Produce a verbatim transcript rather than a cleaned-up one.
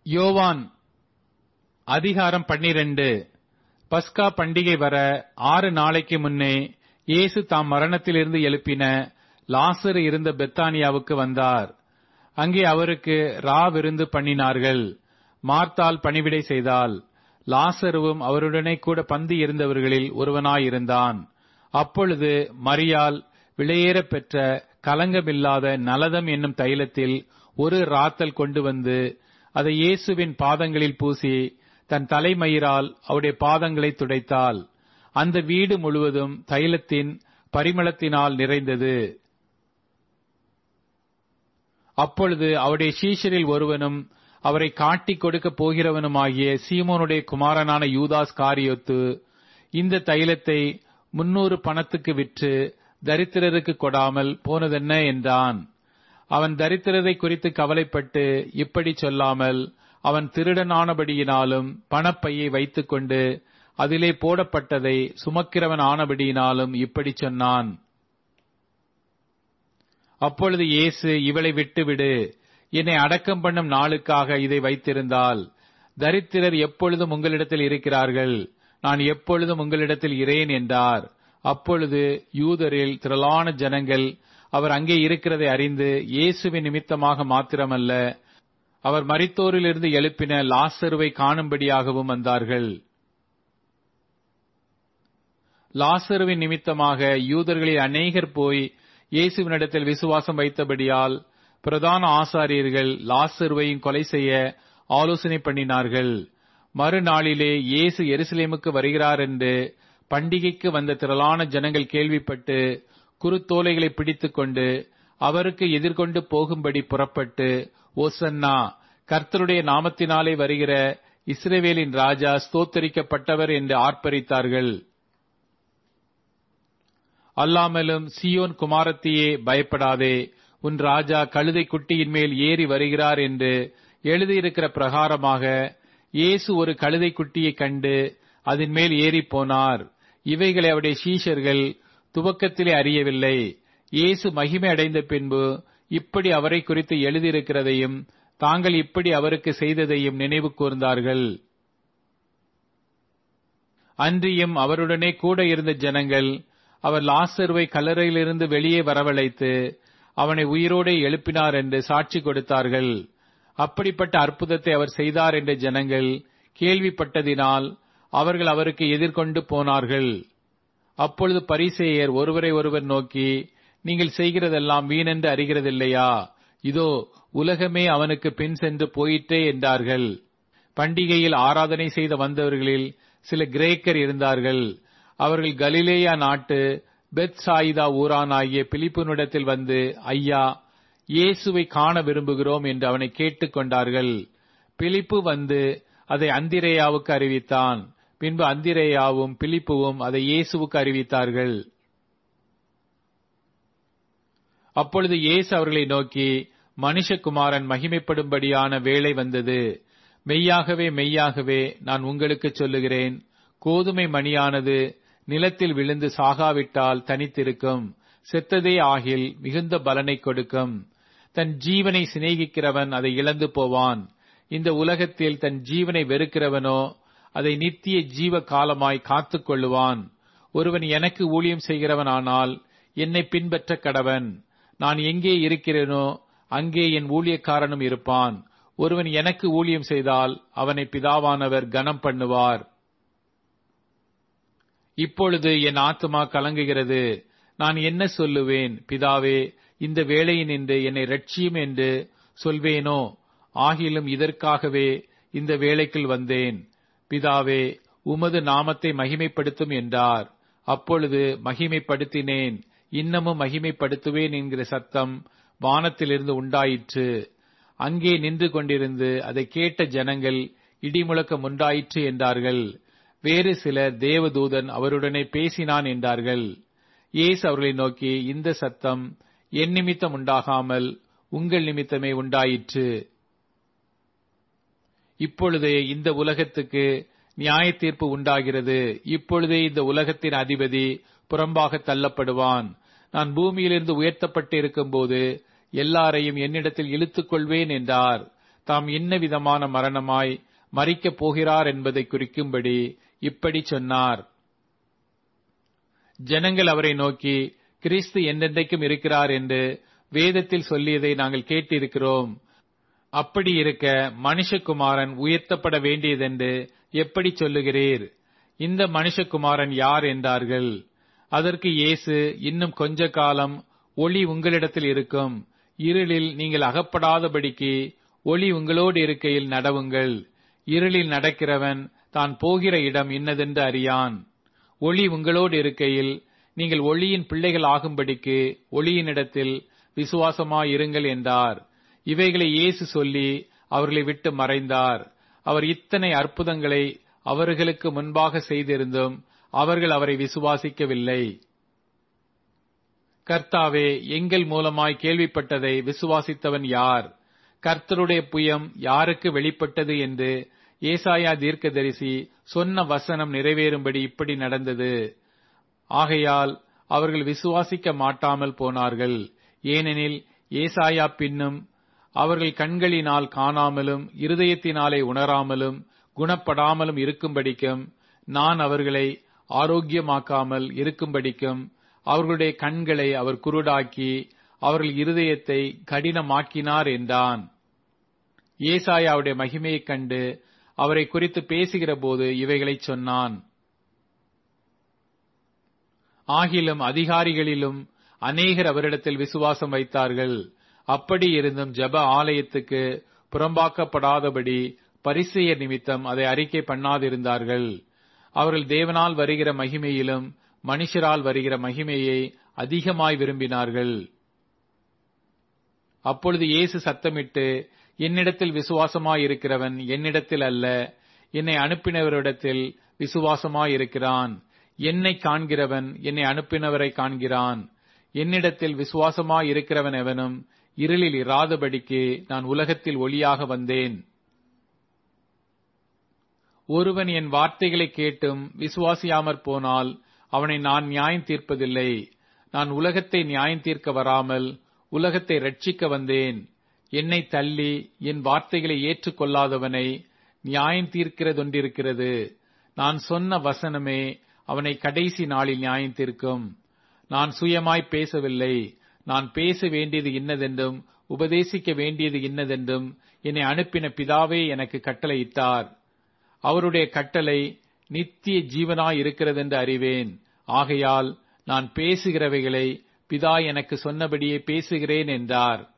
யோவான் அதிகாரம் பன்னிரண்டு. பஸ்கா பண்டிகை வர ஆறு நாளைக்கு முன்னே இயேசு தாம் மரணத்திலிருந்து எழுப்பின லாசரு இருந்த பெத்தானியாவுக்கு வந்தார். அங்கே அவருக்கு ரா விருந்து பண்ணினார்கள். மார்த்தாள் பணிவிடை செய்தாள். லாசருவும் அவருடனே கூட பந்தி இருந்தவர்களில் ஒருவனாயிருந்தான். அப்பொழுது மரியாள் விலையேறப் பெற்ற கலங்கமில்லாத நலதம் என்னும் தைலத்தில் ஒரு ராத்தல் கொண்டு வந்து அதை இயேசுவின் பாதங்களில் பூசி தன் தலைமயிரால் அவருடைய பாதங்களை துடைத்தாள். அந்த வீடு முழுவதும் தைலத்தின் பரிமளத்தினால் நிறைந்தது. அப்பொழுது அவருடைய சீஷரில் ஒருவனும் அவரை காட்டிக் கொடுக்க போகிறவனுமாகிய சீமோனுடைய குமாரனான யூதாஸ் காரியோத்து இந்த தைலத்தை முன்னூறு பணத்துக்கு விற்று தரித்திரருக்கு கொடாமல் போனதென்ன என்றான். அவன் தரித்திரரை குறித்து கவலைப்பட்டு இப்படி சொல்லாமல், அவன் திருடனானபடியினாலும் பணப்பையை வைத்துக் கொண்டு அதிலே போடப்பட்டதை சுமக்கிறவன் ஆனபடியினாலும் இப்படி சொன்னான். அப்பொழுது இயேசு, இவளை விட்டுவிடு, என்னை அடக்கம் பண்ணும் நாளுக்காக இதை வைத்திருந்தால். தரித்திரர் எப்பொழுதும் உங்களிடத்தில் இருக்கிறார்கள், நான் எப்பொழுதும் உங்களிடத்தில் இரேன் என்றார். அப்பொழுது யூதரில் திரளான ஜனங்கள் அவர் அங்கே இருக்கிறதை அறிந்து இயேசுவின் நிமித்தமாக மாத்திரமல்ல, அவர் மரித்தோரிலிருந்து எழுப்பின லாசருவை காணும்படியாகவும் வந்தார்கள். லாசருவின் நிமித்தமாக யூதர்களில் அநேகர் போய் இயேசுவினிடத்தில் விசுவாசம் வைத்தபடியால் பிரதான ஆசாரியர்கள் லாசருவையும் கொலை செய்ய ஆலோசனை பண்ணினார்கள். மறுநாளிலே இயேசு எருசலேமுக்கு வருகிறார் என்று பண்டிகைக்கு வந்த திரளான ஜனங்கள் கேள்விப்பட்டு குருத்தோலைகளை பிடித்துக் கொண்டு அவருக்கு எதிர்கொண்டு போகும்படி புறப்பட்டு, ஓசன்னா, கர்த்தருடைய நாமத்தினாலே வருகிற இஸ்ரவேலின் ராஜா ஸ்தோத்தரிக்கப்பட்டவர் என்று ஆர்ப்பரித்தார்கள். அல்லாமலும், சீயோன் குமாரத்தியே, பயப்படாதே, உன் ராஜா கழுதை குட்டியின் மேல் ஏறி வருகிறார் என்று எழுதியிருக்கிற பிரகாரமாக இயேசு ஒரு கழுதை குட்டியை கண்டு அதன் மேல் ஏறி போனார். இவைகளை அவருடைய சீஷர்கள் துவக்கத்திலே அறியவில்லை. இயேசு மகிமை அடைந்த பின்பு இப்படி அவரை குறித்து எழுதியிருக்கிறதையும் தாங்கள் இப்படி அவருக்கு செய்ததையும் நினைவு கூர்ந்தார்கள். அன்றியும் அவருடனே கூட இருந்த ஜனங்கள் அவர் லாசருவை கல்லறையிலிருந்து வெளியே வரவழைத்து அவனை உயிரோடு எழுப்பினார் என்று சாட்சி கொடுத்தார்கள். அப்படிப்பட்ட அற்புதத்தை அவர் செய்தார் என்ற ஜனங்கள் கேள்விப்பட்டதினால் அவர்கள் அவருக்கு எதிர்கொண்டு போனார்கள். அப்பொழுது பரிசேயர் ஒருவரை ஒருவர் நோக்கி, நீங்கள் செய்கிறதெல்லாம் வீணென்று அறிகிறதில்லையா? இதோ உலகமே அவனுக்கு பின் சென்று போயிற்றே என்றார்கள். பண்டிகையில் ஆராதனை செய்த வந்தவர்களில் சில கிரேக்கர் இருந்தார்கள். அவர்கள் கலிலேயா நாட்டு பெத்சாயிதா ஊரானாகிய பிலிப்புனிடத்தில் வந்து, ஐயா, இயேசுவை காண விரும்புகிறோம் என்று அவனை கேட்டுக் கொண்டார்கள். பிலிப்பு வந்து அதை அந்திரேயாவுக்கு அறிவித்தான். பின்பு அந்திரேயாவும் பிலிப்புவும் அதை இயேசுவுக்கு அறிவித்தார்கள். அப்பொழுது இயேசு அவர்களை நோக்கி, மனுஷகுமாரன் மகிமைப்படும்படியான வேளை வந்தது. மெய்யாகவே மெய்யாகவே நான் உங்களுக்கு சொல்லுகிறேன், கோதுமை மணியானது நிலத்தில் விழுந்து சாகாவிட்டால் தனித்திருக்கும், செத்ததே ஆகில் மிகுந்த பலனை கொடுக்கும். தன் ஜீவனை சிநேகிக்கிறவன் அதை இழந்து போவான். இந்த உலகத்தில் தன் ஜீவனை வெறுக்கிறவனோ அதை நித்திய ஜீவ காலமாய் காத்துக் கொள்ளுவான். ஒருவன் எனக்கு ஊழியம் செய்கிறவனானால் என்னை பின்பற்ற கடவன். நான் எங்கே இருக்கிறேனோ அங்கே என் ஊழியக்காரனும் இருப்பான். ஒருவன் எனக்கு ஊழியம் செய்தால் அவனை பிதாவானவர் கனம் பண்ணுவார். இப்பொழுது என் ஆத்துமா கலங்குகிறது. நான் என்ன சொல்லுவேன்? பிதாவே, இந்த வேளையினின்று என்னை இரட்சியும் என்று சொல்வேனோ? ஆகிலும் இதற்காகவே இந்த வேளைக்குள் வந்தேன். பிதாவே, உமது நாமத்தை மகிமைப்படுத்தும் என்றார். அப்பொழுது மகிமைப்படுத்தினேன், இன்னமும் மகிமைப்படுத்துவேன் என்கிற சத்தம் வானத்திலிருந்து உண்டாயிற்று. அங்கே நின்று கொண்டிருந்து அதை கேட்ட ஜனங்கள் இடிமுழக்கம் உண்டாயிற்று என்றார்கள். வேறு சிலர் தேவதூதன் அவருடனே பேசினான் என்றார்கள். இயேசு அவர்களை நோக்கி, இந்த சத்தம் என் நிமித்தம் உண்டாகாமல் உங்கள் நிமித்தமே உண்டாயிற்று. இப்பொழுதே இந்த உலகத்துக்கு நியாய தீர்ப்பு உண்டாகிறது. இப்பொழுதே இந்த உலகத்தின் அதிபதி புறம்பாக தள்ளப்படுவான். நான் பூமியிலிருந்து உயர்த்தப்பட்டு இருக்கும் போது எல்லாரையும் என்னிடத்தில் இழுத்துக் கொள்வேன் என்றார். தாம் இன்ன விதமான மரணமாய் மரிக்கப் போகிறார் என்பதை குறிக்கும்படி இப்படி சொன்னார். ஜனங்கள் அவரை நோக்கி, கிறிஸ்து என்றென்றைக்கும் இருக்கிறார் என்று வேதத்தில் சொல்லியதை நாங்கள் கேட்டிருக்கிறோம். அப்படி இருக்க மனுஷகுமாரன் உயர்த்தப்பட வேண்டியதென்று எப்படி சொல்லுகிறீர்? இந்த மனுஷகுமாரன் யார் என்றார்கள். அதற்கு இயேசு, இன்னும் கொஞ்ச காலம் ஒளி உங்களிடத்தில் இருக்கும், இருளில் நீங்கள் அகப்படாதபடிக்கு ஒளி உங்களோடு இருக்கையில் நடவுங்கள். இருளில் நடக்கிறவன் தான் போகிற இடம் இன்னதென்று அறியான். ஒளி உங்களோடு இருக்கையில் நீங்கள் ஒளியின் பிள்ளைகள் ஆகும்படிக்கு ஒளியினிடத்தில் விசுவாசமாயிருங்கள் என்றார். இவைகளை இயேசு சொல்லி அவர்களை விட்டு மறைந்தார். அவர் இத்தனை அற்புதங்களை அவர்களுக்கு முன்பாக செய்திருந்தும் அவர்கள் அவரை விசுவாசிக்கவில்லை. கர்த்தாவே, எங்கள் மூலமாய் கேள்விப்பட்டதை விசுவாசித்தவன் யார்? கர்த்தருடைய புயம் யாருக்கு வெளிப்பட்டது என்று ஏசாயா தீர்க்கதரிசி சொன்ன வசனம் நிறைவேறும்படி இப்படி நடந்தது. ஆகையால் அவர்கள் விசுவாசிக்க மாட்டாமல் போனார்கள். ஏனெனில் ஏசாயா பின்னும் அவர்கள் கண்களினால் காணாமலும் இருதயத்தினாலே உணராமலும் குணப்படாமலும் இருக்கும்படிக்கும், நான் அவர்களை ஆரோக்கியமாக்காமல் இருக்கும்படிக்கும் அவர்களுடைய கண்களை அவர் குருடாக்கி அவர்கள் இருதயத்தை கடினமாக்கினார் என்றான். ஏசாயாவுடைய மகிமையைக் கண்டு அவரை குறித்து பேசுகிற போது இவைகளை சொன்னான். ஆகிலும் அதிகாரிகளிலும் அநேகர் அவரிடத்தில் விசுவாசம் வைத்தார்கள். அப்படி இருந்தும் ஜெப ஆலயத்துக்கு புறம்பாக்கப்படாதபடி பரிசேயர் நிமித்தம் அதை அறிக்கை பண்ணாதிருந்தார்கள். அவர்கள் தேவனால் வருகிற மகிமையிலும் மனுஷரால் வருகிற மகிமையை அதிகமாய் விரும்பினார்கள். அப்பொழுது இயேசு சத்தமிட்டு, என்னிடத்தில் விசுவாசமாயிருக்கிறவன் என்னிடத்தில் அல்ல, என்னை அனுப்பினவரிடத்தில் விசுவாசமாயிருக்கிறான். என்னை காண்கிறவன் என்னை அனுப்பினவரை காண்கிறான். என்னிடத்தில் விசுவாசமாயிருக்கிறவன் எவனும் இருளில் இராதபடிக்கு நான் உலகத்தில் ஒளியாக வந்தேன். ஒருவன் என் வார்த்தைகளை கேட்டும் விசுவாசியாமற் போனால் அவனை நான் நியாயம் தீர்ப்பதில்லை. நான் உலகத்தை நியாயம் தீர்க்க வராமல் உலகத்தை ரட்சிக்க வந்தேன். என்னை தள்ளி என் வார்த்தைகளை ஏற்றுக்கொள்ளாதவனை நியாயம் தீர்க்கிறதொன்றிருக்கிறது. நான் சொன்ன வசனமே அவனை கடைசி நாளில் நியாயம் தீர்க்கும். நான் சுயமாய் பேசவில்லை. நான் பேச வேண்டியது இன்னதென்றும் உபதேசிக்க வேண்டியது இன்னதென்றும் என்னை அனுப்பின பிதாவே எனக்கு கட்டளையிட்டார். அவருடைய கட்டளை நித்திய ஜீவனாயிருக்கிறதென்று அறிவேன். ஆகையால் நான் பேசுகிறவைகளை பிதா எனக்கு சொன்னபடியே பேசுகிறேன் என்றார்.